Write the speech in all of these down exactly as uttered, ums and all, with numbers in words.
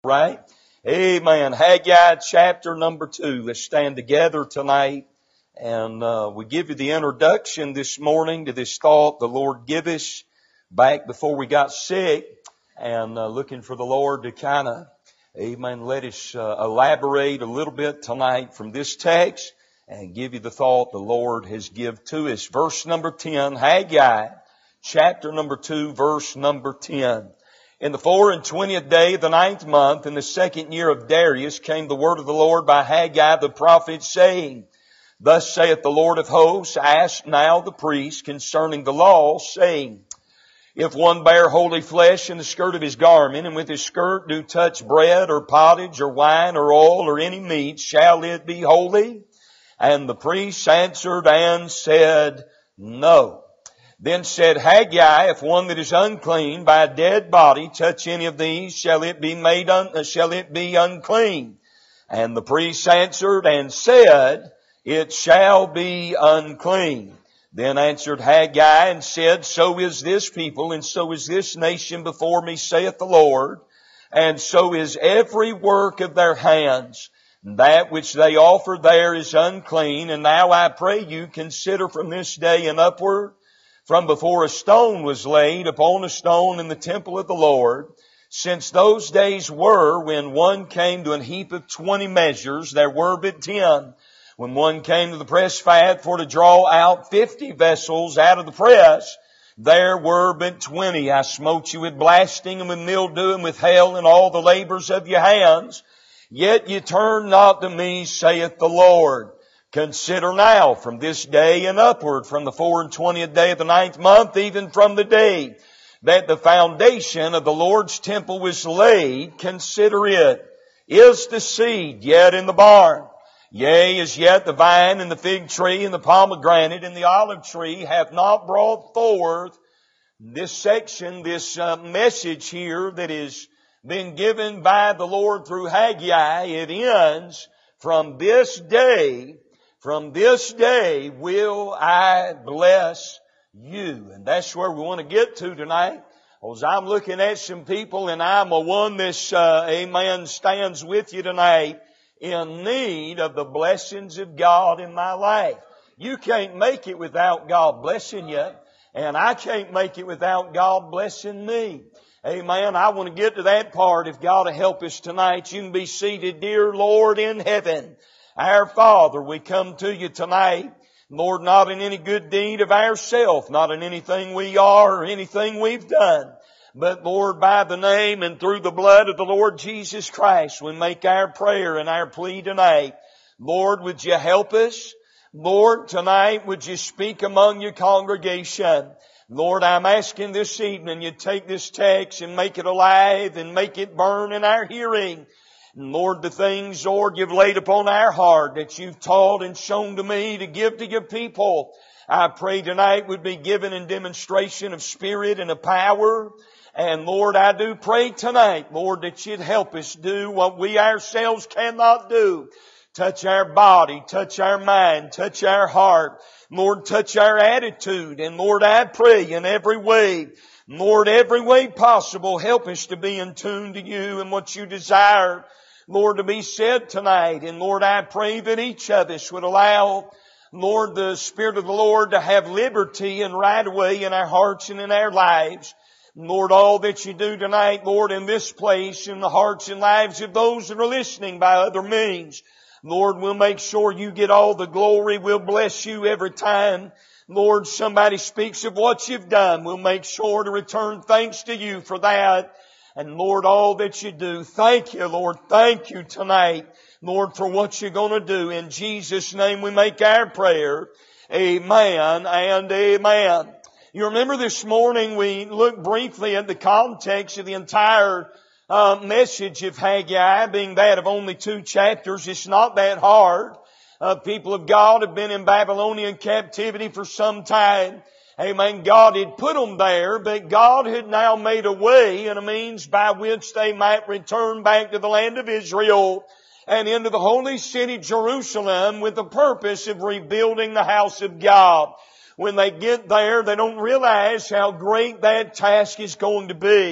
Right? Amen. Haggai chapter number two. Let's stand together tonight. And uh, we give you the introduction this morning to this thought the Lord gave us back before we got sick. And uh, looking for the Lord to kind of, amen, let us uh, elaborate a little bit tonight from this text and give you the thought the Lord has give to us. Verse number ten, Haggai chapter number two, verse number ten. In the four and twentieth day of the ninth month, in the second year of Darius, came the word of the Lord by Haggai the prophet, saying, Thus saith the Lord of hosts, ask now the priest concerning the law, saying, If one bear holy flesh in the skirt of his garment, and with his skirt do touch bread or pottage or wine or oil or any meat, shall it be holy? And the priests answered and said, No. Then said Haggai, if one that is unclean by a dead body touch any of these, shall it be made un- shall it be unclean? And the priests answered and said, It shall be unclean. Then answered Haggai and said, So is this people, and so is this nation before me, saith the Lord, and so is every work of their hands. That which they offer there is unclean, and now I pray you consider from this day and upward, from before a stone was laid upon a stone in the temple of the Lord, since those days were when one came to an heap of twenty measures, there were but ten. When one came to the press fat for to draw out fifty vessels out of the press, there were but twenty. I smote you with blasting and with mildew and with hail and all the labors of your hands. Yet ye turn not to me, saith the Lord. Consider now from this day and upward, from the four and twentieth day of the ninth month, even from the day that the foundation of the Lord's temple was laid, consider it. Is the seed yet in the barn? Yea, is yet the vine and the fig tree and the pomegranate and the olive tree have not brought forth? This section, this uh, message here that is been given by the Lord through Haggai, it ends, from this day From this day will I bless you. And that's where we want to get to tonight. As I'm looking at some people, and I'm a one that, uh, amen, stands with you tonight in need of the blessings of God in my life. You can't make it without God blessing you. And I can't make it without God blessing me. Amen. I want to get to that part. If God will help us tonight, you can be seated. Dear Lord in heaven, our Father, we come to you tonight, Lord, not in any good deed of ourselves, not in anything we are or anything we've done, but Lord, by the name and through the blood of the Lord Jesus Christ, we make our prayer and our plea tonight. Lord, would you help us? Lord, tonight, would you speak among your congregation? Lord, I'm asking this evening you take this text and make it alive and make it burn in our hearing. And Lord, the things, Lord, you've laid upon our heart that you've taught and shown to me to give to your people, I pray tonight would be given in demonstration of spirit and of power. And Lord, I do pray tonight, Lord, that you'd help us do what we ourselves cannot do. Touch our body, touch our mind, touch our heart. Lord, touch our attitude. And Lord, I pray in every way, Lord, every way possible, help us to be in tune to you and what you desire, Lord, to be said tonight. And Lord, I pray that each of us would allow, Lord, the Spirit of the Lord to have liberty and right away in our hearts and in our lives. Lord, all that you do tonight, Lord, in this place, in the hearts and lives of those that are listening by other means, Lord, we'll make sure you get all the glory. We'll bless you every time, Lord, somebody speaks of what you've done. We'll make sure to return thanks to you for that. And Lord, all that you do, thank you, Lord. Thank you tonight, Lord, for what you're going to do. In Jesus' name we make our prayer. Amen and amen. You remember this morning we looked briefly at the context of the entire uh, message of Haggai, being that of only two chapters. It's not that hard. Uh, people of God have been in Babylonian captivity for some time. Amen. God had put them there, but God had now made a way and a means by which they might return back to the land of Israel and into the holy city Jerusalem with the purpose of rebuilding the house of God. When they get there, they don't realize how great that task is going to be.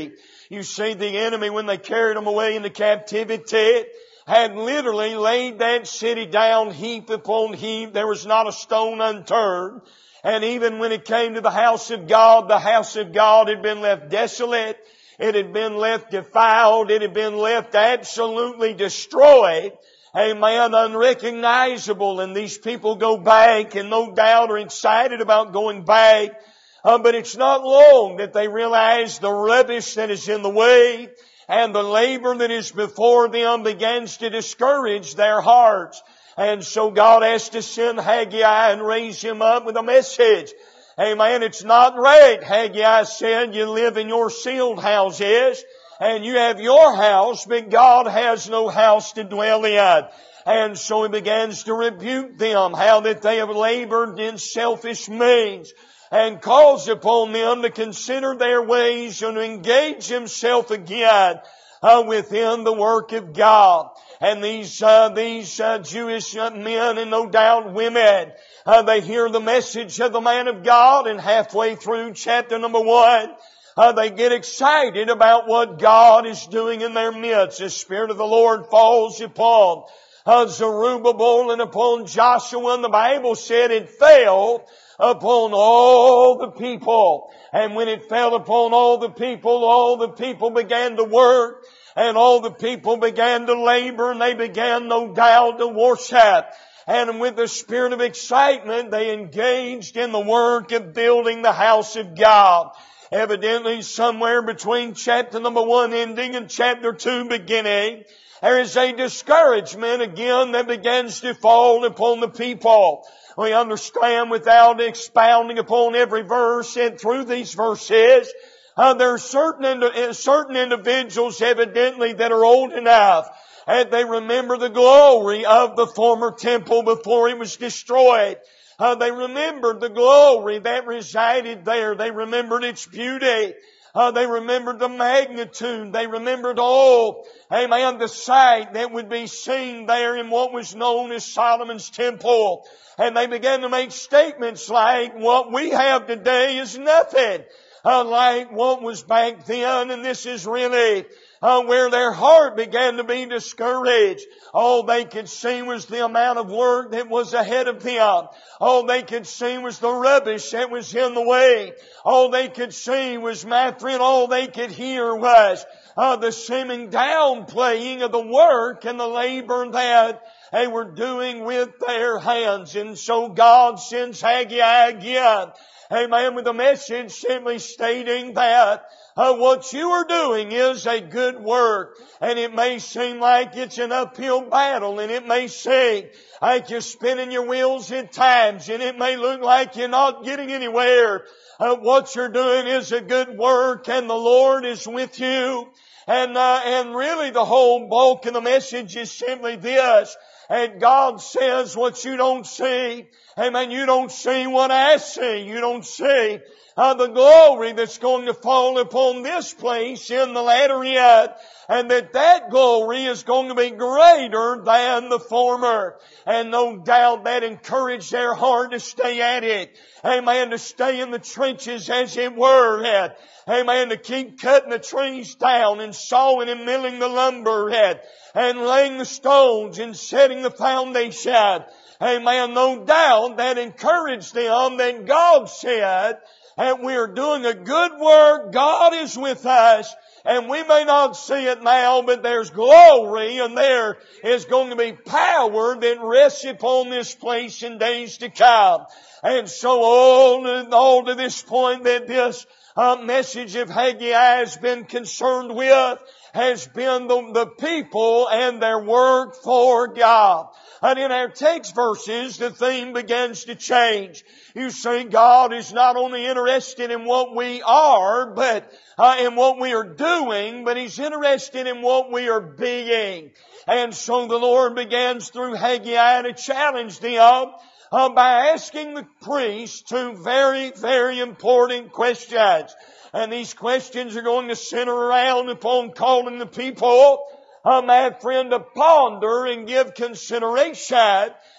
You see, the enemy, when they carried them away into captivity, had literally laid that city down heap upon heap. There was not a stone unturned. And even when it came to the house of God, the house of God had been left desolate. It had been left defiled. It had been left absolutely destroyed. Amen. Unrecognizable. And these people go back and no doubt are excited about going back. Uh, but it's not long that they realize the rubbish that is in the way and the labor that is before them begins to discourage their hearts. And so God has to send Haggai and raise him up with a message. Amen. It's not right, Haggai said, you live in your sealed houses and you have your house, but God has no house to dwell in. And so he begins to rebuke them, how that they have labored in selfish means, and calls upon them to consider their ways and to engage himself again uh, within the work of God. And these uh, these uh, Jewish men and no doubt women, uh, they hear the message of the man of God, and halfway through chapter number one, uh, they get excited about what God is doing in their midst. The Spirit of the Lord falls upon uh, Zerubbabel and upon Joshua, and the Bible said it fell upon all the people. And when it fell upon all the people, all the people began to work, and all the people began to labor, and they began, no doubt, to worship. And with the spirit of excitement, they engaged in the work of building the house of God. Evidently, somewhere between chapter number one ending and chapter two beginning, there is a discouragement again that begins to fall upon the people. We understand, without expounding upon every verse and through these verses, uh, there are certain, certain individuals evidently that are old enough and they remember the glory of the former temple before it was destroyed. Uh, they remembered the glory that resided there. They remembered its beauty. Uh, they remembered the magnitude. They remembered all, amen, the sight that would be seen there in what was known as Solomon's temple. And they began to make statements like, what we have today is nothing uh, like what was back then. And this is really uh, where their heart began to be discouraged. All they could see was the amount of work that was ahead of them. All they could see was the rubbish that was in the way. All they could see was, my friend, all they could hear was uh, the seeming downplaying of the work and the labor that they were doing with their hands. And so God sends Haggai again, amen, with a message simply stating that Uh, what you are doing is a good work, and it may seem like it's an uphill battle, and it may seem like you're spinning your wheels at times, and it may look like you're not getting anywhere. Uh, what you're doing is a good work, and the Lord is with you. And uh, and really the whole bulk of the message is simply this. And God says what you don't see. Amen. You don't see what I see. You don't see Uh, the glory that's going to fall upon this place in the latter yet, and that that glory is going to be greater than the former. And no doubt that encouraged their heart to stay at it. Amen. To stay in the trenches, as it were. And, amen. To keep cutting the trees down and sawing and milling the lumber and, and laying the stones and setting the foundation. Amen. No doubt that encouraged them that God said, and we are doing a good work. God is with us. And we may not see it now, but there's glory and there is going to be power that rests upon this place in days to come. And so all to, all to this point that this uh, message of Haggai has been concerned with has been the, the people and their work for God. And in our text verses, the theme begins to change. You see, God is not only interested in what we are, but uh, in what we are doing, but He's interested in what we are being. And so the Lord begins through Haggai to challenge them uh, by asking the priests two very, very important questions. And these questions are going to center around upon calling the people, uh, my friend, to ponder and give consideration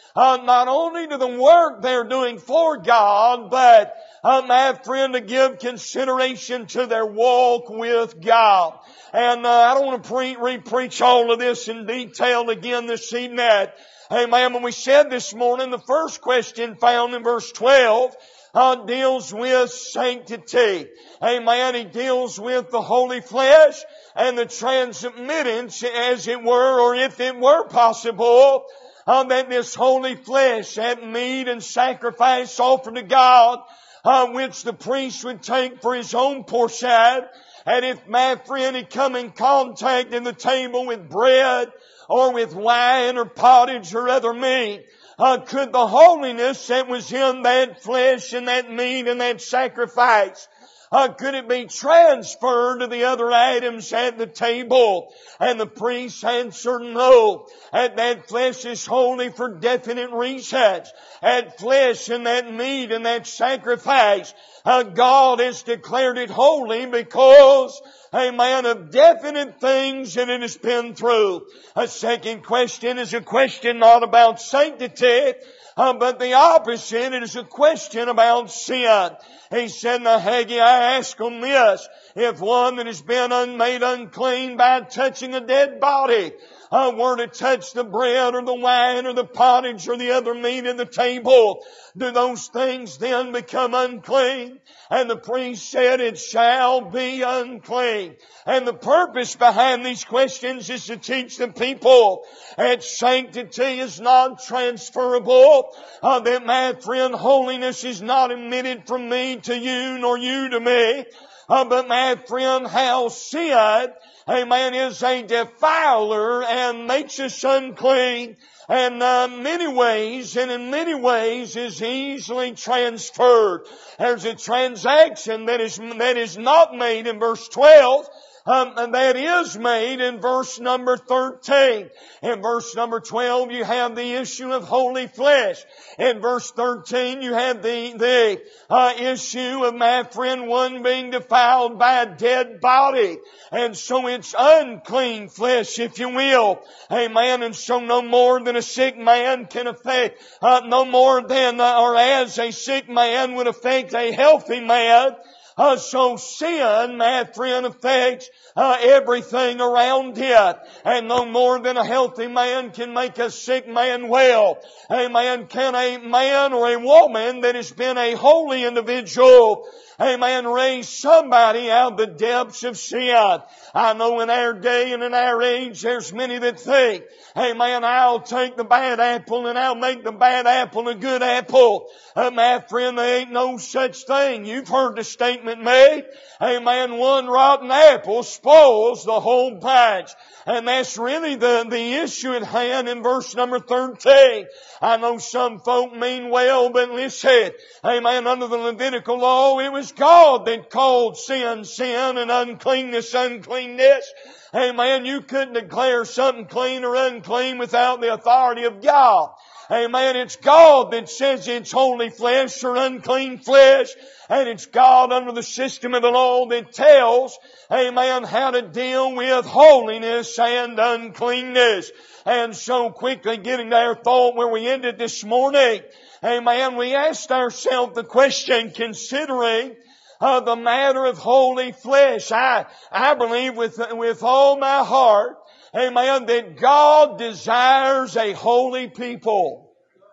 uh, not only to the work they're doing for God, but, uh, my friend, to give consideration to their walk with God. And uh, I don't want to pre- re-preach all of this in detail again this evening. Amen. When we said this morning, the first question found in verse twelve uh, deals with sanctity. Amen. He deals with the holy flesh and the transmittance, as it were, or if it were possible, uh, that this holy flesh, that meat and sacrifice offered to God, uh, which the priest would take for his own portion. And if my friend had come in contact in the table with bread or with wine or pottage or other meat, uh, could the holiness that was in that flesh and that meat and that sacrifice, Uh, could it be transferred to the other items at the table? And the priest answered no. And that flesh is holy for definite reasons. That flesh and that meat and that sacrifice, uh, God has declared it holy because, amen, of definite things that it has been through. A second question is a question not about sanctity, Uh, but the opposite, it is a question about sin. He said, now Haggai, I ask them this, if one that has been un- made unclean by touching a dead body, uh, were to touch the bread or the wine or the pottage or the other meat in the table, do those things then become unclean? And the priest said, it shall be unclean. And the purpose behind these questions is to teach the people that sanctity is not transferable, uh, that my friend, holiness is not emitted from me to you nor you to me, uh, but my friend, how sin, amen, is a defiler and makes us unclean. And uh, many ways, and in many ways is easily transferred. There's a transaction that is that is not made in verse twelve, um, and that is made in verse number thirteen. In verse number twelve, you have the issue of holy flesh. In verse thirteen, you have the the uh, issue of, my friend, one being defiled by a dead body. And so it's unclean flesh, if you will. Amen. And so no more than a sick man can affect, uh, no more than, uh, or as a sick man would affect a healthy man, Uh, so sin, my friend, affects uh, everything around it. And no more than a healthy man can make a sick man well. Amen. Can a man or a woman that has been a holy individual, amen, raise somebody out of the depths of sin? I know in our day and in our age there's many that think, amen, I'll take the bad apple and I'll make the bad apple a good apple. Uh, my friend, there ain't no such thing. You've heard the statement made, amen, one rotten apple spoils the whole batch. And that's really the, the issue at hand in verse number thirteen. I know some folk mean well, but listen, amen, under the Levitical law, it was God that called sin, sin, and uncleanness, uncleanness. Amen. You couldn't declare something clean or unclean without the authority of God. Amen. It's God that says it's holy flesh or unclean flesh. And it's God under the system of the law that tells, amen, how to deal with holiness and uncleanness. And so quickly getting to our thought where we ended this morning, amen, we asked ourselves the question, considering uh, the matter of holy flesh. I, I believe with, with all my heart, amen, that God desires a holy people.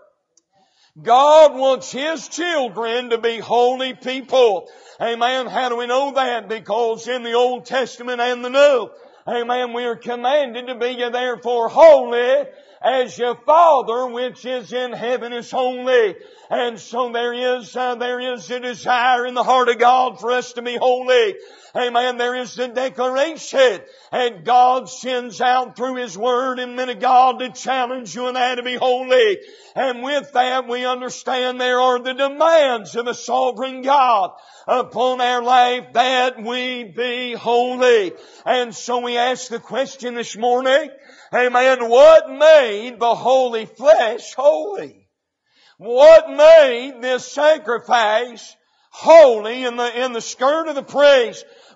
God wants His children to be holy people. Amen. How do we know that? Because in the Old Testament and the New, amen, we are commanded to be ye therefore holy as your Father which is in heaven is holy. And so there is, uh, there is a desire in the heart of God for us to be holy. Amen. There is the declaration, and God sends out through His Word and men of God to challenge you and I to be holy. And with that we understand there are the demands of a sovereign God upon our life that we be holy. And so we ask the question this morning, amen, what made the holy flesh holy? What made this sacrifice holy in the, in the skirt of the priest?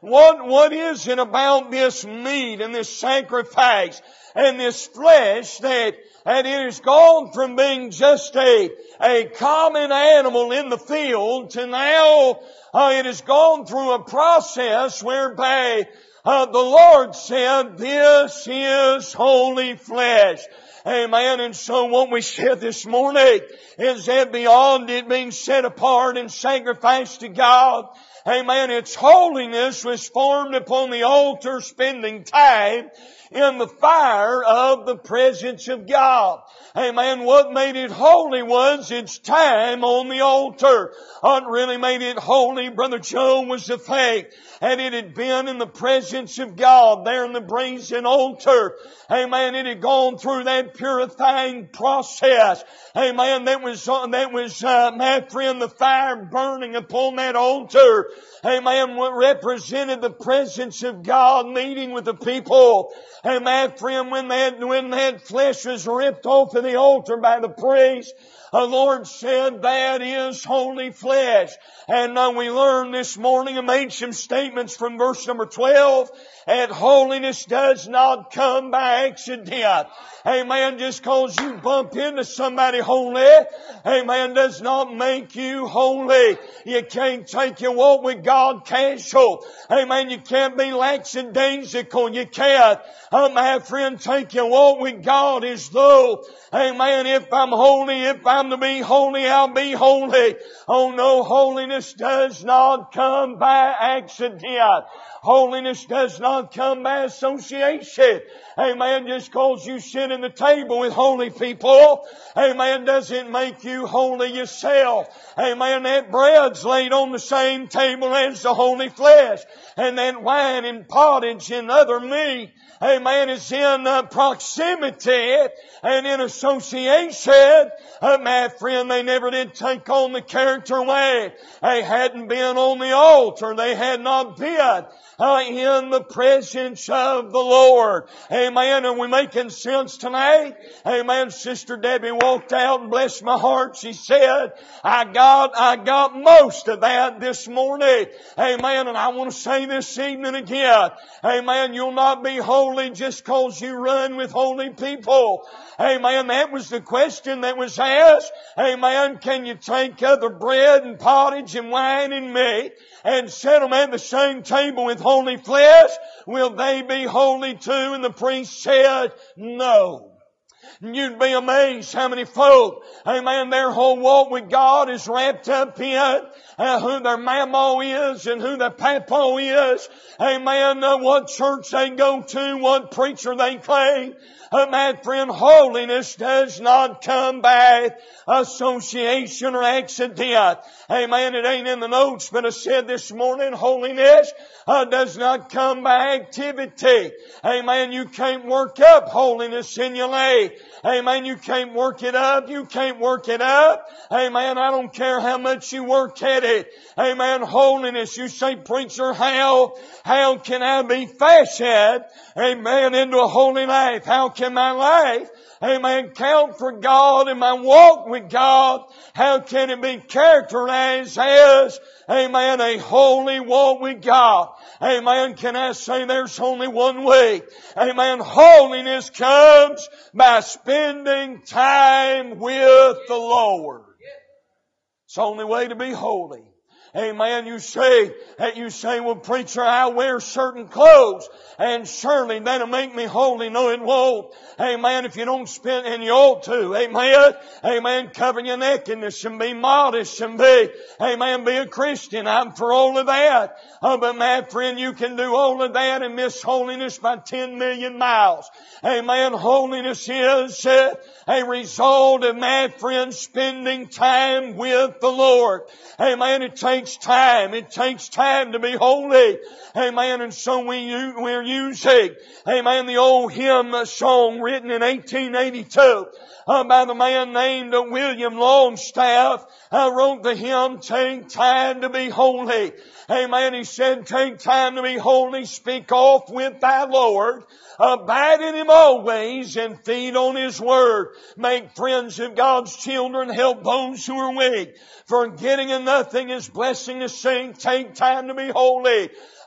What, what is it about this meat and this sacrifice and this flesh that, that it has gone from being just a, a common animal in the field to now uh, it has gone through a process whereby uh, the Lord said, this is holy flesh. Amen. And so what we said this morning is that beyond it being set apart and sacrificed to God, amen, its holiness was formed upon the altar, spending time in the fire of the presence of God. Amen. What made it holy was its time on the altar. What really made it holy, Brother Joe, was the fact that it had been in the presence of God there in the brazen altar. Amen. It had gone through that purifying process. Amen. That was, that was, uh, my friend, the fire burning upon that altar. Amen. What represented the presence of God meeting with the people. And my friend, when that, when that flesh was ripped off of the altar by the priest, the Lord said, that is holy flesh. And uh, we learned this morning and made some statements from verse number twelve, that holiness does not come by accident. Amen. Just cause you bump into somebody holy, amen, does not make you holy. You can't take your walk with God casual. Amen. You can't be lackadaisical. You can't, uh, my friend, take your walk with God as though, amen, if I'm holy, if I'm to be holy, I'll be holy. Oh no, holiness does not come by accident. Holiness does not come by association. Amen. Just cause you sit in the table with holy people, amen, doesn't make you holy yourself. Amen. That bread's laid on the same table as the holy flesh. And that wine and pottage and other meat, amen, is in uh, proximity and in association. Uh, my friend, they never did take on the character way. They hadn't been on the altar. They had not been uh, in the presence of the Lord. Amen. Are we making sense tonight? Amen. Sister Debbie walked out and blessed my heart. She said, I got, I got most of that this morning. Amen. And I want to say this evening again. Amen. You'll not be holy just cause you run with holy people. Amen. That was the question that was asked. Amen. Can you take other bread and pottage and wine and meat and set them at the same table with holy flesh? Will they be holy too? And the priest said, no. You'd be amazed how many folk, amen, their whole walk with God is wrapped up in uh, who their mama is and who their papa is. Amen. Uh, what church they go to, what preacher they claim. Uh, my friend, holiness does not come by association or accident. Amen. It ain't in the notes, but I said this morning, holiness uh, does not come by activity. Amen. You can't work up holiness in your life. Amen. You can't work it up. You can't work it up. Amen. I don't care how much you work at it. Amen. Holiness. You say, preacher, how, how can I be fashioned, amen, into a holy life? How can my life, amen, count for God in my walk with God? How can it be characterized as, amen, a holy walk with God? Amen. Can I say there's only one way? Amen. Holiness comes by spending time with the Lord. It's the only way to be holy. Amen. You say, you say, well, preacher, I wear certain clothes and surely that'll make me holy. No, it won't. Amen. If you don't spend, and you ought to. Amen. Amen. Cover your nakedness and be modest and be, amen, be a Christian. I'm for all of that. Oh, but my friend, you can do all of that and miss holiness by ten million miles. Amen. Holiness is uh, a result of, my friend, spending time with the Lord. Amen. It takes time. It takes time to be holy. Amen. And so we, we're using, amen, the old hymn song written in eighteen eighty-two uh, by the man named William Longstaff. I wrote the hymn, Take Time to Be Holy. Amen. He said, take time to be holy, speak off with thy Lord. Abide in Him always and feed on His Word. Make friends of God's children, help those who are weak. Forgetting in nothing His blessing to sing, take time to be holy.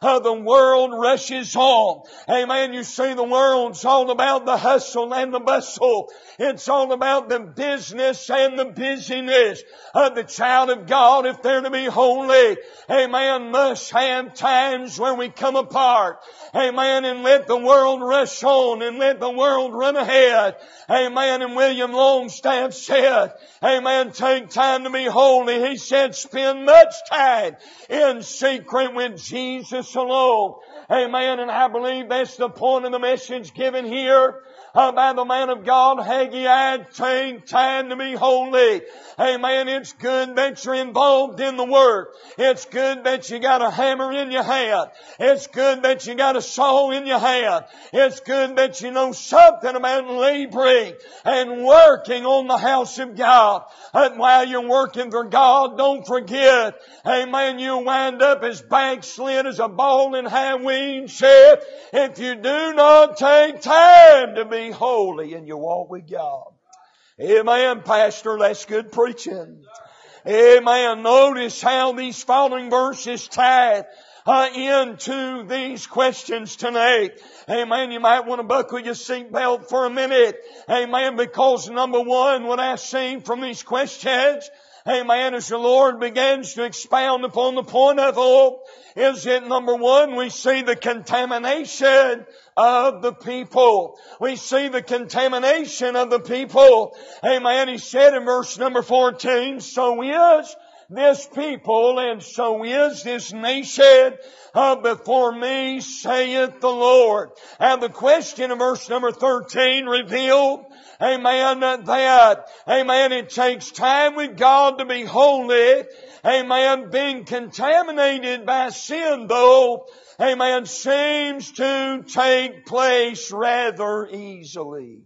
Uh, the world rushes on. Amen. You see, the world's all about the hustle and the bustle. It's all about the business and the busyness. Uh, the child of God, if they're to be holy, amen, must have times where we come apart. Amen. And let the world rush on and let the world run ahead. Amen. And William Longstaff said, amen, take time to be holy. He said, spend much time in secret with Jesus alone. Amen. And I believe that's the point of the message given here uh, by the man of God, Haggai. Take time to be holy. Amen. It's good that you're involved in the work. It's good that you got a hammer in your hand. It's good that you got a saw in your hand. It's good that you know something about laboring and working on the house of God. And while you're working for God, don't forget, amen, you'll wind up as backslid as a ball in high weed shed if you do not take time to be holy in your walk with God. Amen, Pastor. That's good preaching. Amen. Notice how these following verses tie uh, into these questions tonight. Amen. You might want to buckle your seatbelt for a minute. Amen. Because number one, what I see from these questions, amen, as the Lord begins to expound upon the point of all, is that number one, we see the contamination of the people. We see the contamination of the people. Amen. He said in verse number fourteen, so is this people and so is this nation uh, before me, saith the Lord. And the question in verse number thirteen revealed, amen, that, amen, it takes time with God to be holy. Amen, being contaminated by sin though, amen, seems to take place rather easily.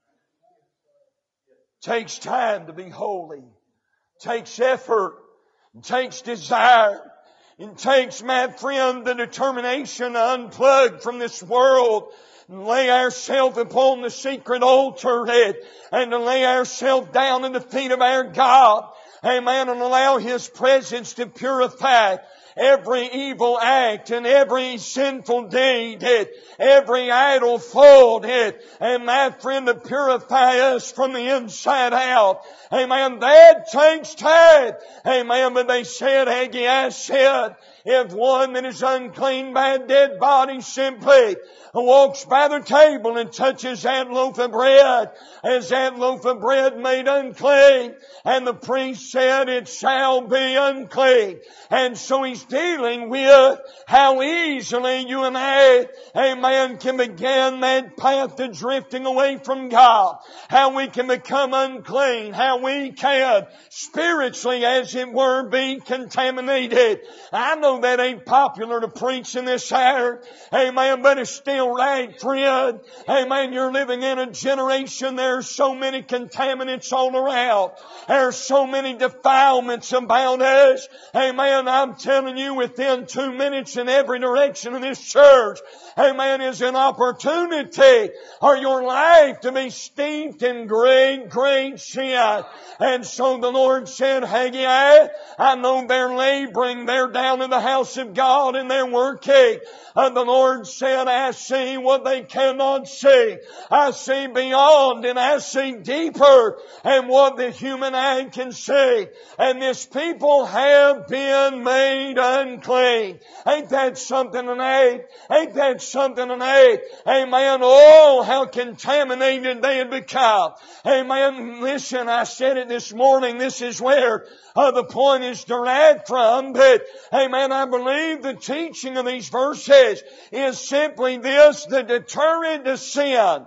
Takes time to be holy. Takes effort. Takes desire. It takes, my friend, the determination to unplug from this world and lay ourselves upon the secret altar and, and to lay ourselves down at the feet of our God. Amen. And allow His presence to purify every evil act and every sinful deed, and every idle thought, and, and my friend, to purify us from the inside out. Amen. That takes time. Amen. But they said, Haggai said, if one that is unclean by a dead body simply walks by the table and touches that loaf of bread, is that loaf of bread made unclean? And the priest said, it shall be unclean. And so he's dealing with how easily you and I, amen, can begin that path to drifting away from God. How we can become unclean. How we can spiritually, as it were, be contaminated. I know that ain't popular to preach in this hour. Amen, but it's still right, friend. Amen, you're living in a generation, there's so many contaminants all around. There's so many defilements about us. Amen, I'm telling you, within two minutes in every direction in this church, amen, is an opportunity for your life to be steeped in great, great sin. And so the Lord said, Haggai, I know they're laboring, they're down in the house of God and they're working. And the Lord said, I see what they cannot see. I see beyond and I see deeper than what the human eye can see. And this people have been made unclean. Ain't that something tonight? Ain't that something tonight? Amen. Oh, how contaminated they had become. Amen. Listen, I said it this morning. This is where uh, the point is derived from. But, amen, I believe the teaching of these verses is simply this: the deterrent to sin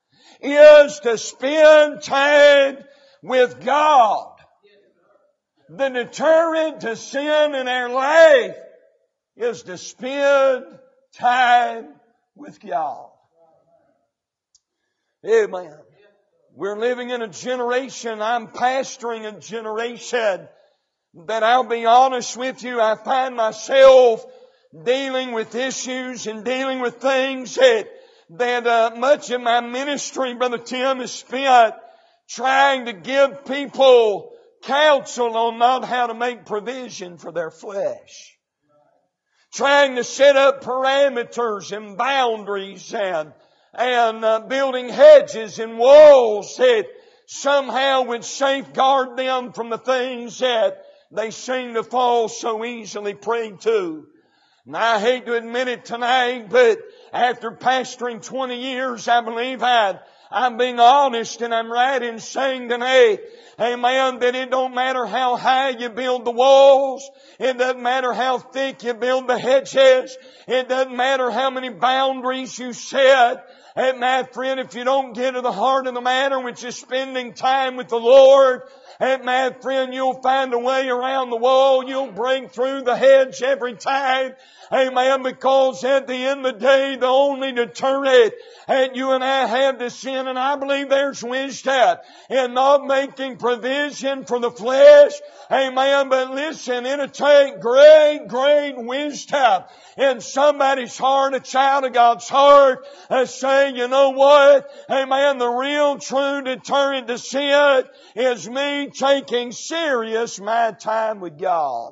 is to spend time with God. The deterrent to sin in our life is to spend time with God. Amen. We're living in a generation, I'm pastoring a generation that, I'll be honest with you, I find myself dealing with issues and dealing with things that, that uh, much of my ministry, Brother Tim, is spent trying to give people counsel on not how to make provision for their flesh. trying to set up parameters and boundaries and, and uh, building hedges and walls that somehow would safeguard them from the things that they seem to fall so easily prey to. And I hate to admit it tonight, but after pastoring twenty years, I believe I'd, I'm being honest and I'm right in saying tonight, amen, that it don't matter how high you build the walls. It doesn't matter how thick you build the hedges. It doesn't matter how many boundaries you set. And my friend, if you don't get to the heart of the matter, which is spending time with the Lord, and my friend, you'll find a way around the wall. You'll break through the hedge every time. Amen. Because at the end of the day, the only deterrent that you and I have to sin, and I believe there's wisdom in not making provision for the flesh. Amen. But listen, it'll take great, great wisdom in somebody's heart, a child of God's heart, uh, saying, you know what? Amen. The real true deterrent to sin is me taking serious my time with God.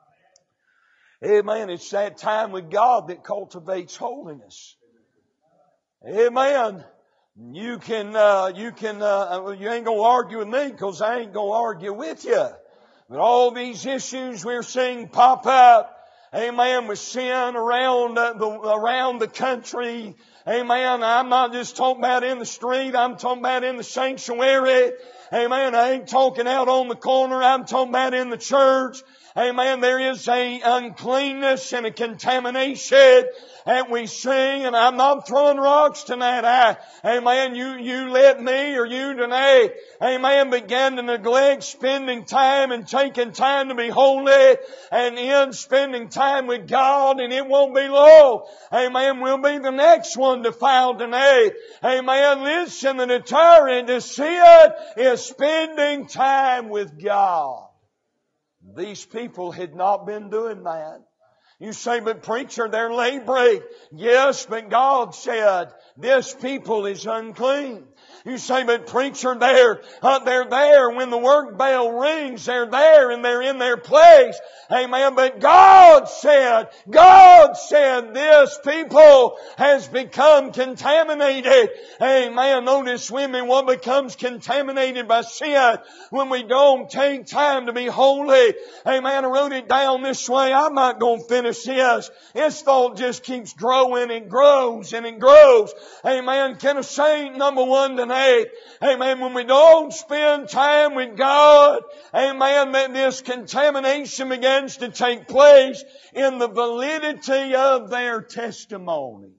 Amen. It's that time with God that cultivates holiness. Amen. You can, uh, you can, uh, you ain't gonna argue with me because I ain't gonna argue with you. But all these issues we're seeing pop up, amen, with sin around uh, the, around the country. Amen. I'm not just talking about in the street. I'm talking about in the sanctuary. Amen. I ain't talking out on the corner. I'm talking about in the church. Amen. There is a uncleanness and a contamination that we see, and I'm not throwing rocks tonight. I, amen. You, you let me or you tonight, amen, begin to neglect spending time and taking time to be holy and in spending time with God, and it won't be long. Amen. We'll be the next one to file tonight. Amen. Listen, the deterrent to sin is spending time with God. These people had not been doing that. You say, but preacher, they're laboring. Yes, but God said, this people is unclean. You say, but preacher, they're, uh, they're there when the work bell rings. They're there and they're in their place. Amen. But God said, God said this people has become contaminated. Amen. Notice women, what becomes contaminated by sin when we don't take time to be holy. Amen. I wrote it down this way. I'm not going to finish this. This thought just keeps growing and grows and it grows. Amen. Can I say number one tonight? Amen. When we don't spend time with God, amen, that this contamination begins to take place in the validity of their testimony.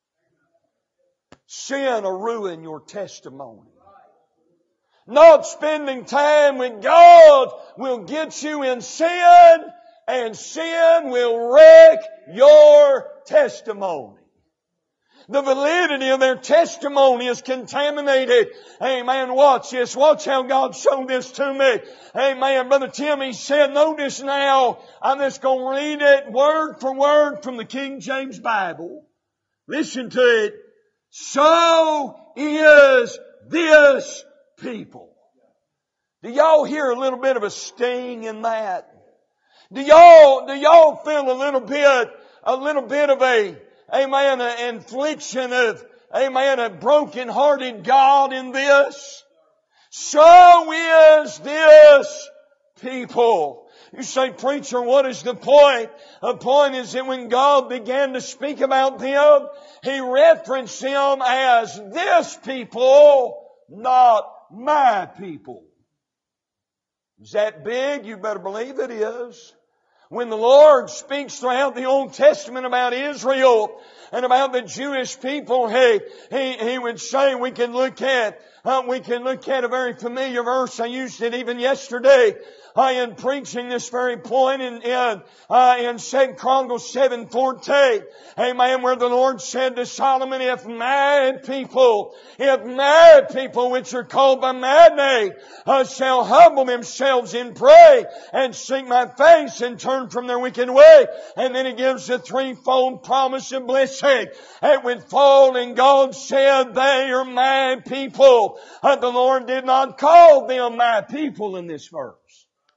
Sin will ruin your testimony. Not spending time with God will get you in sin, and sin will wreck your testimony. The validity of their testimony is contaminated. Amen. Watch this. Watch how God showed this to me. Amen. Brother Tim, he said, notice now, I'm just going to read it word for word from the King James Bible. Listen to it. So is this people. Do y'all hear a little bit of a sting in that? Do y'all, do y'all feel a little bit, a little bit of a, amen, an infliction of, amen, a broken-hearted God in this? So is this people. You say, preacher, what is the point? The point is that when God began to speak about them, He referenced them as this people, not my people. Is that big? You better believe it is. When the Lord speaks throughout the Old Testament about Israel and about the Jewish people, He, He, He would say, we can look at, uh, we can look at a very familiar verse. I used it even yesterday. I am preaching this very point in, in, uh, in Second Chronicles seven fourteen. Amen. Where the Lord said to Solomon, if my people, if my people which are called by my name, uh, shall humble themselves and pray and seek my face and turn from their wicked way. And then He gives a threefold promise of blessing. It would fall, and God said, they are my people. Uh, the Lord did not call them my people in this verse.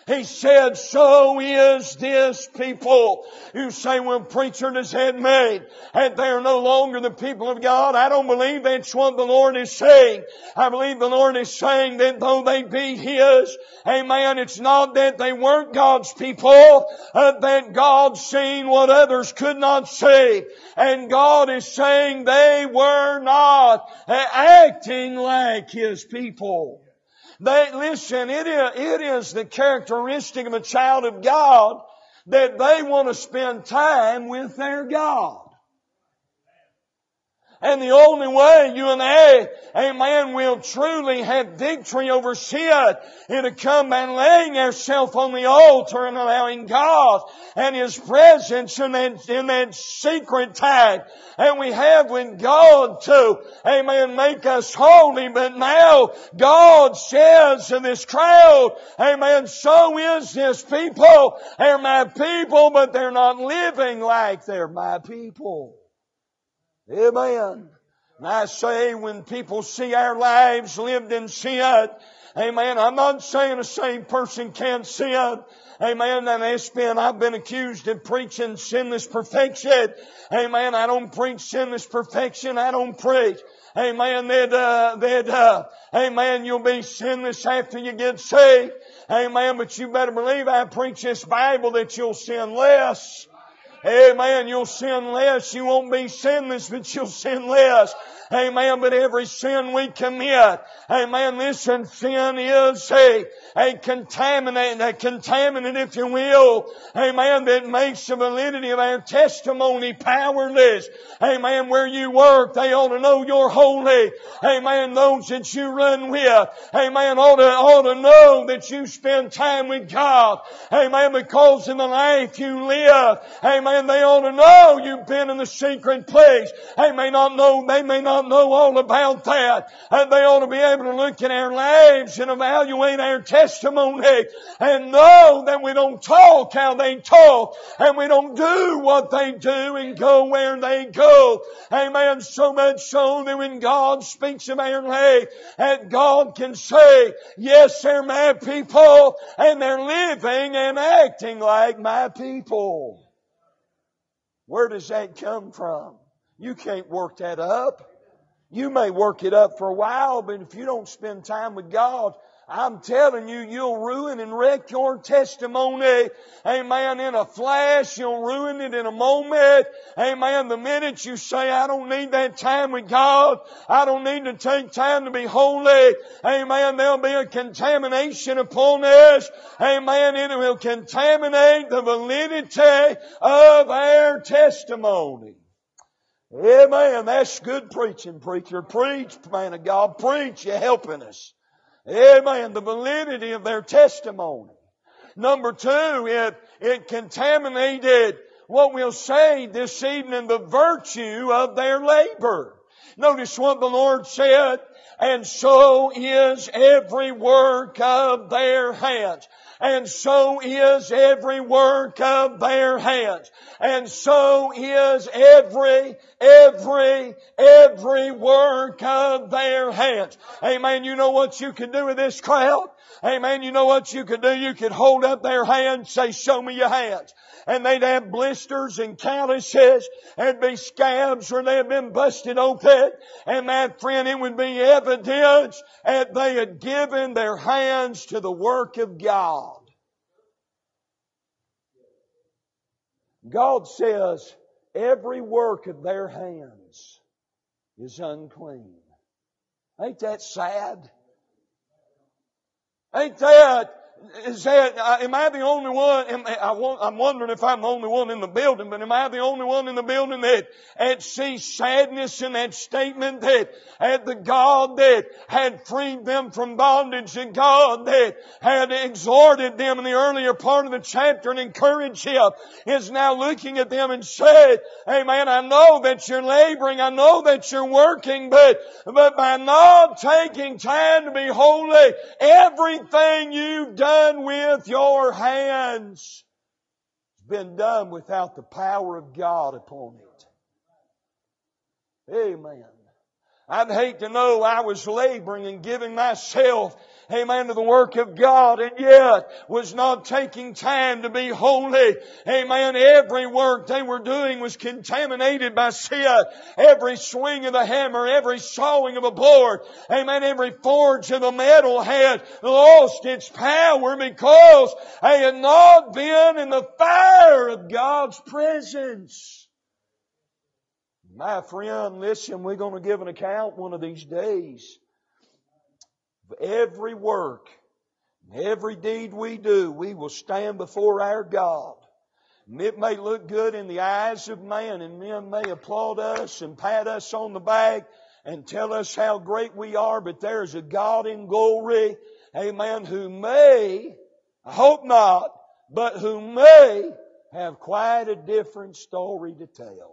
He said, so is this people. You say, well, preacher, does that mean that they are no longer the people of God? I don't believe that's what the Lord is saying. I believe the Lord is saying that though they be His, amen, it's not that they weren't God's people, uh, that God seen what others could not see. And God is saying they were not uh, acting like His people. They, listen, it is, it is the characteristic of a child of God that they want to spend time with their God. And the only way you and I, amen, will truly have victory over sin is to come by laying ourselves on the altar and allowing God and His presence in that, in that secret time. And we have with God to, amen, make us holy. But now God says to this crowd, amen, so is this people. They're my people, but they're not living like they're my people. Amen. And I say when people see our lives lived in sin, amen, I'm not saying a saved person can't sin. Amen. And it's been, I've been accused of preaching sinless perfection. Amen. I don't preach sinless perfection. I don't preach. Amen. That, uh, that, uh, amen, you'll be sinless after you get saved. Amen. But you better believe I preach this Bible that you'll sin less. Amen. You'll sin less. You won't be sinless, but you'll sin less. Amen. But every sin we commit, amen, listen, sin is a, a contaminant, a contaminant, if you will, amen, that makes the validity of our testimony powerless. Amen. Where you work, they ought to know you're holy. Amen. Those that you run with, amen, ought to, ought to know that you spend time with God. Amen. Because in the life you live, amen, they ought to know you've been in the secret place. They may not know, they may not know all about that. And they ought to be able to look at our lives and evaluate our testimony and know that we don't talk how they talk and we don't do what they do and go where they go. Amen. So much so that when God speaks of our life, that God can say, yes, they're my people and they're living and acting like my people. Where does that come from? You can't work that up. You may work it up for a while, but if you don't spend time with God, I'm telling you, you'll ruin and wreck your testimony. Amen. In a flash, you'll ruin it in a moment. Amen. The minute you say, I don't need that time with God, I don't need to take time to be holy. Amen. There'll be a contamination upon us. Amen. It will contaminate the validity of our testimony. Amen. That's good preaching, preacher. Preach, man of God. Preach. You're helping us. Amen. The validity of their testimony. Number two, it, it contaminated what we'll say this evening, the virtue of their labor. Notice what the Lord said, and so is every work of their hands. And so is every work of their hands. And so is every, every, every work of their hands. Amen. You know what you could do with this crowd? Amen. You know what you could do? You could hold up their hands, say, show me your hands. And they'd have blisters and calluses. There'd be scabs where they had been busted open. And my friend, it would be evidence that they had given their hands to the work of God. God says every work of their hands is unclean. Ain't that sad? Ain't that, is that, am I the only one, am, I, I'm wondering if I'm the only one in the building, but am I the only one in the building that, that sees sadness in that statement that, that the God that had freed them from bondage, the God that had exhorted them in the earlier part of the chapter and encouraged them, is now looking at them and said, amen, I know that you're laboring, I know that you're working, but, but by not taking time to be holy, everything you've done with your hands has been done without the power of God upon it. Amen. I'd hate to know I was laboring and giving myself, amen, to the work of God, and yet was not taking time to be holy. Amen. Every work they were doing was contaminated by sin. Every swing of the hammer, every sawing of a board, amen, every forge of the metal had lost its power because they had not been in the fire of God's presence. My friend, listen, we're going to give an account one of these days. Every work, every deed we do, we will stand before our God. And it may look good in the eyes of man, and men may applaud us and pat us on the back and tell us how great we are, but there's a God in glory, amen, who may, I hope not, but who may have quite a different story to tell.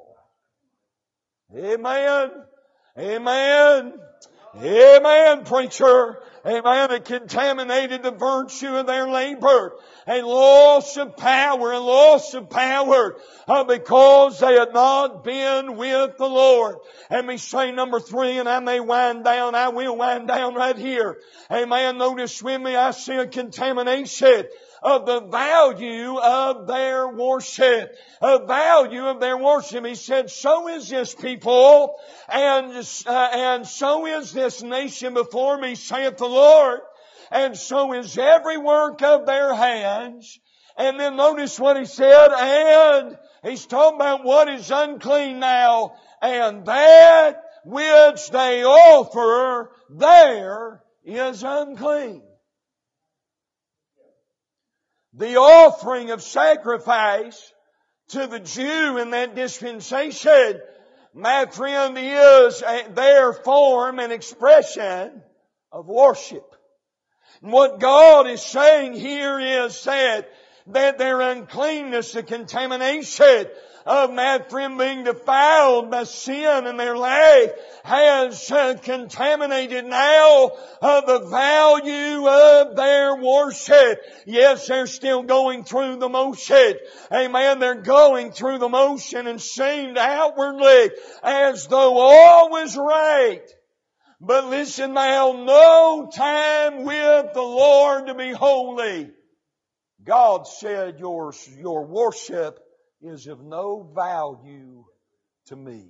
Amen. Amen. Amen, preacher. Amen. It contaminated the virtue of their labor. A loss of power, a loss of power uh, because they had not been with the Lord. Let me say number three, and I may wind down. I will wind down right here. Amen. Notice with me, I see a contamination of the value of their worship. A value of their worship. He said, so is this people, and, uh, and so is this nation before me, saith the Lord, and so is every work of their hands. And then notice what he said, and he's talking about what is unclean now, and that which they offer there is unclean. The offering of sacrifice to the Jew in that dispensation, my friend, is their form and expression of worship. And what God is saying here is that, that their uncleanness, the contamination of, my friend, being defiled by sin in their life has uh, contaminated now uh, the value of their worship. Yes, they're still going through the motion. Amen. They're going through the motion and seemed outwardly as though all was right. But listen now, no time with the Lord to be holy. God said your, your worship is of no value to me.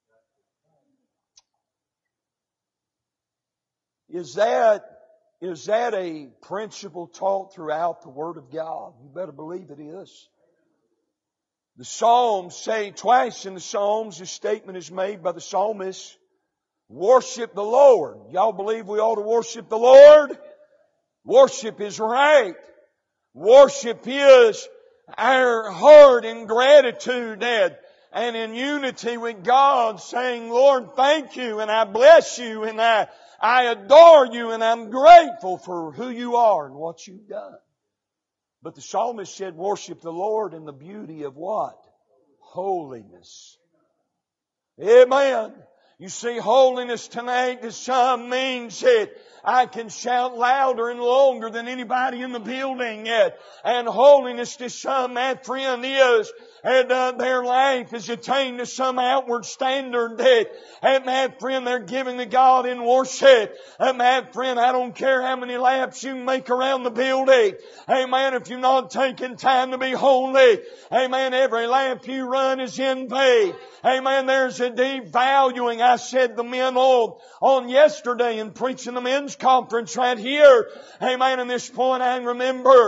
Is that, is that a principle taught throughout the Word of God? You better believe it is. The Psalms say twice in the Psalms, this statement is made by the psalmist, worship the Lord. Y'all believe we ought to worship the Lord? Worship is right. Worship is our heart in gratitude and, and in unity with God, saying, Lord, thank you, and I bless you, and I, I adore you, and I'm grateful for who you are and what you've done. But the psalmist said, worship the Lord in the beauty of what? Holiness. Amen. You see, holiness tonight to some means that I can shout louder and longer than anybody in the building yet. And holiness to some, my friend, is and uh, their life is attained to some outward standard that, and my friend, they're giving to God in worship. And my friend, I don't care how many laps you make around the building. Amen. If you're not taking time to be holy, amen, every lap you run is in vain. Amen. There's a devaluing. I said the men on, on yesterday in preaching the men's conference right here. Amen. And this point I remember.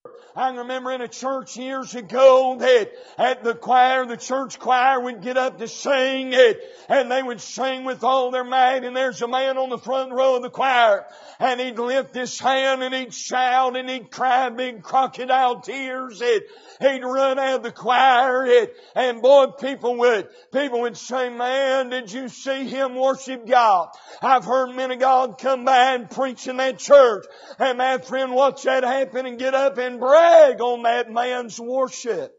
I can remember in a church years ago that at the choir, the church choir would get up to sing it, and they would sing with all their might, and there's a man on the front row of the choir, and he'd lift his hand and he'd shout and he'd cry big crocodile tears. It, he'd run out of the choir, it, and boy, people would, people would say, man, did you see him worship God? I've heard men of God come by and preach in that church, and my friend, watch that happen and get up and brag on that man's worship.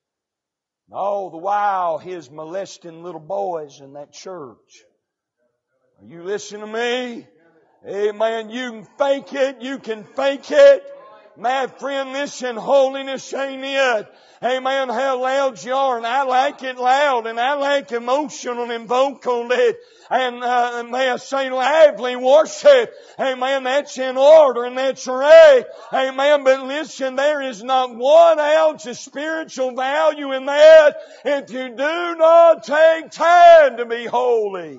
All the while, he's molesting little boys in that church. Are you listening to me? Amen. You can fake it. You can fake it. My friend, listen, holiness ain't it. Amen. How loud you are. And I like it loud. And I like emotional and vocal. It, and uh, may I say lively worship. Amen. That's in order and that's right. Amen. But listen, there is not one ounce of spiritual value in that if you do not take time to be holy.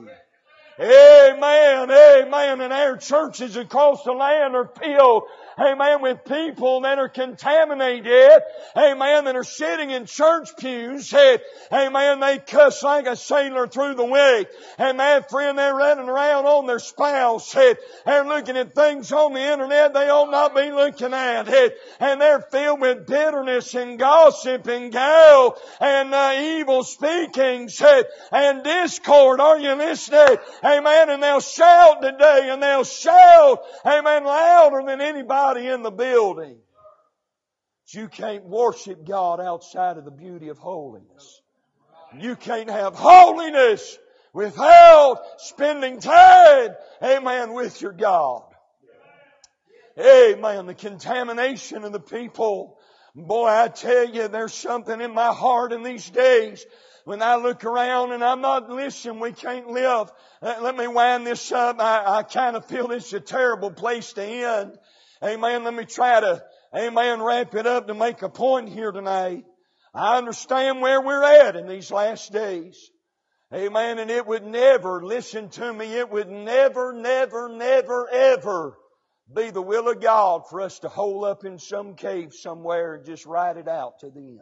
Amen, amen. And our churches across the land are filled, amen, with people that are contaminated, amen, that are sitting in church pews, amen, they cuss like a sailor through the week. And my friend, they're running around on their spouse, they're looking at things on the internet they ought not be looking at, and they're filled with bitterness and gossip and guile and uh, evil speakings and discord. Are you listening? Amen. And they'll shout today, and they'll shout, amen, louder than anybody in the building. But you can't worship God outside of the beauty of holiness. You can't have holiness without spending time, amen, with your God. Amen. The contamination of the people. Boy, I tell you, there's something in my heart in these days. When I look around and I'm not listening, we can't live. Let me wind this up. I, I kind of feel this is a terrible place to end. Amen. Let me try to, amen, wrap it up to make a point here tonight. I understand where we're at in these last days. Amen. And it would never, listen to me, it would never, never, never, ever be the will of God for us to hole up in some cave somewhere and just ride it out to the end.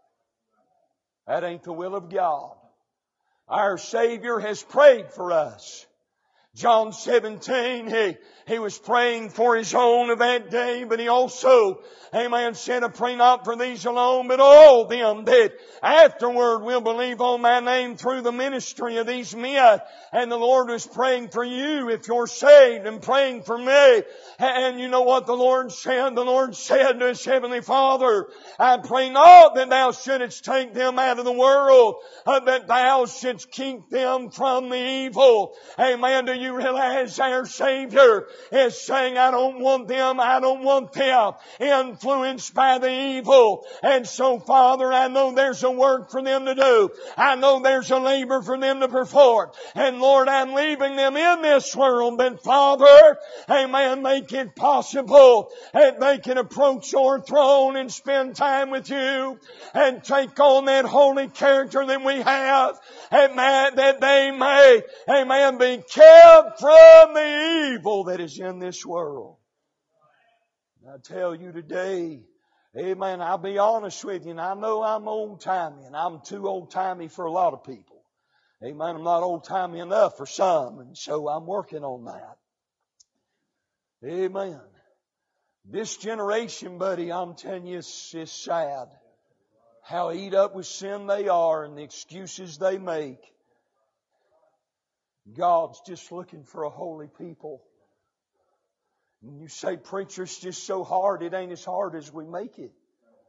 That ain't the will of God. Our Savior has prayed for us. John seventeen, he, he was praying for His own of that day, but He also, amen, said, I pray not for these alone, but all them that afterward will believe on My name through the ministry of these men. And the Lord was praying for you if you're saved and praying for me. And you know what the Lord said? The Lord said to His Heavenly Father, I pray not that Thou shouldest take them out of the world, but that Thou shouldst keep them from the evil. Amen. Do you realize our Savior is saying, I don't want them, I don't want them influenced by the evil. And so, Father, I know there's a work for them to do. I know there's a labor for them to perform. And Lord, I'm leaving them in this world. But Father, amen, make it possible that they can approach Your throne and spend time with You and take on that holy character that we have, and that they may, amen, be kept from the evil that is in this world. I tell you today, amen, I'll be honest with you, and I know I'm old-timey, and I'm too old-timey for a lot of people. Amen, I'm not old-timey enough for some, and so I'm working on that. Amen. This generation, buddy, I'm telling you, it's, it's sad how eat up with sin they are and the excuses they make. God's just looking for a holy people. And you say, preacher, it's just so hard. It ain't as hard as we make it.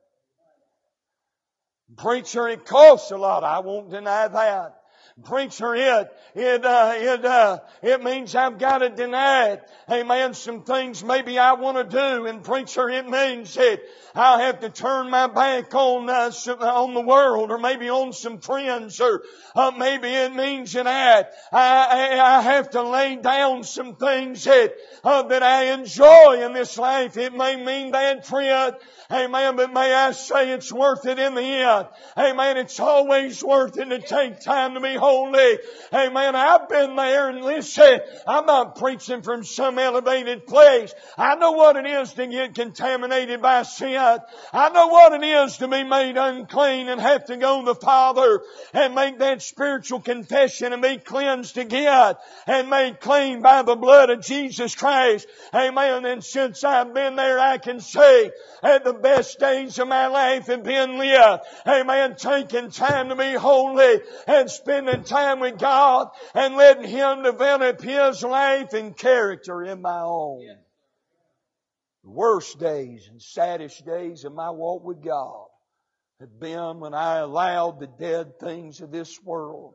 Preacher, it costs a lot. I won't deny that. Preacher, it, it, uh, it, uh, it means I've got to deny it. Amen. Some things maybe I want to do. And preacher, it means that I'll have to turn my back on, uh, some, on the world, or maybe on some friends, or, uh, maybe it means that I, I, I have to lay down some things that, uh, that I enjoy in this life. It may mean that, friend. Amen. But may I say it's worth it in the end. Amen. It's always worth it to take time to be holy. Amen. I've been there, and listen, I'm not preaching from some elevated place. I know what it is to get contaminated by sin. I know what it is to be made unclean and have to go to the Father and make that spiritual confession and be cleansed again and made clean by the blood of Jesus Christ. Amen. And since I've been there, I can say that the best days of my life have been lived. Amen. Taking time to be holy and spending time with God and letting Him develop His life and character in my own. The worst days and saddest days of my walk with God have been when I allowed the dead things of this world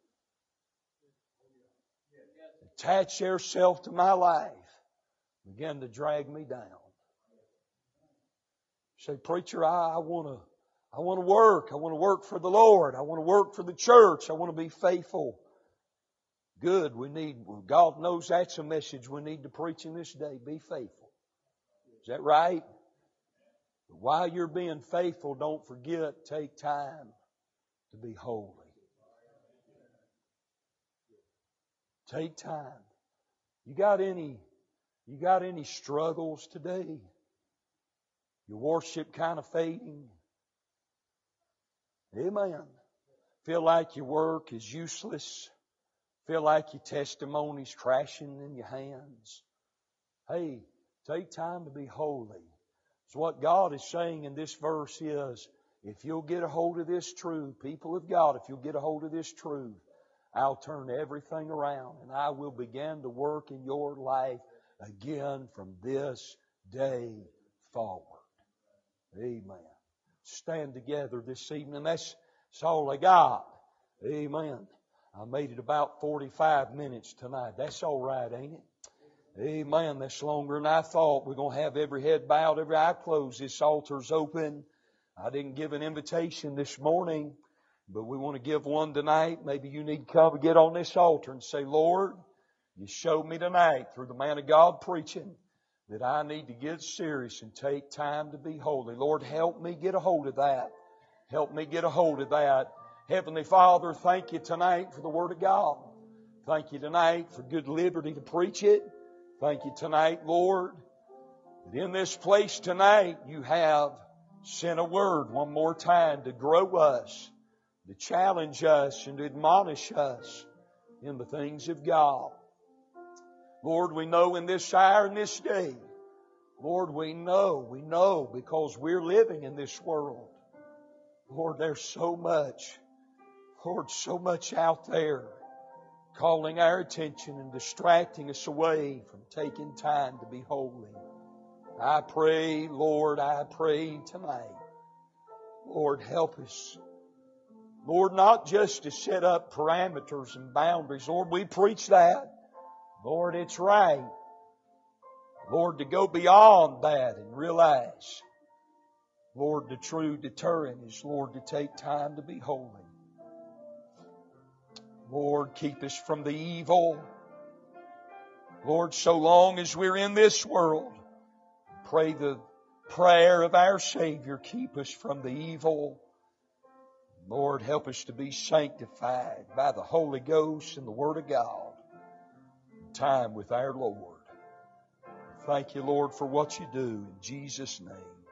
attach themselves to my life, begin to drag me down. You say, preacher, I, I want to I want to work. I want to work for the Lord. I want to work for the church. I want to be faithful. Good. We need, God knows that's a message we need to preach in this day. Be faithful. Is that right? But while you're being faithful, don't forget, take time to be holy. Take time. You got any, you got any struggles today? Your worship kind of fading? Amen. Feel like your work is useless? Feel like your testimony's crashing in your hands? Hey, take time to be holy. So what God is saying in this verse is, if you'll get a hold of this truth, people of God, if you'll get a hold of this truth, I'll turn everything around and I will begin to work in your life again from this day forward. Amen. Stand together this evening. That's, that's all I got. Amen. I made it about forty-five minutes tonight. That's all right, ain't it? Amen. That's longer than I thought. We're going to have every head bowed, every eye closed. This altar's open. I didn't give an invitation this morning, but we want to give one tonight. Maybe you need to come and get on this altar and say, Lord, you showed me tonight through the man of God preaching that I need to get serious and take time to be holy. Lord, help me get a hold of that. Help me get a hold of that. Heavenly Father, thank you tonight for the Word of God. Thank you tonight for good liberty to preach it. Thank you tonight, Lord, that in this place tonight you have sent a word one more time to grow us, to challenge us and to admonish us in the things of God. Lord, we know in this hour and this day, Lord, we know, we know because we're living in this world. Lord, there's so much, Lord, so much out there calling our attention and distracting us away from taking time to be holy. I pray, Lord, I pray tonight, Lord, help us. Lord, not just to set up parameters and boundaries. Lord, we preach that. Lord, it's right. Lord, to go beyond that and realize, Lord, the true deterrent is, Lord, to take time to be holy. Lord, keep us from the evil. Lord, so long as we're in this world, pray the prayer of our Savior, keep us from the evil. Lord, help us to be sanctified by the Holy Ghost and the Word of God. Time with our Lord. Thank you, Lord, for what you do. In Jesus' name.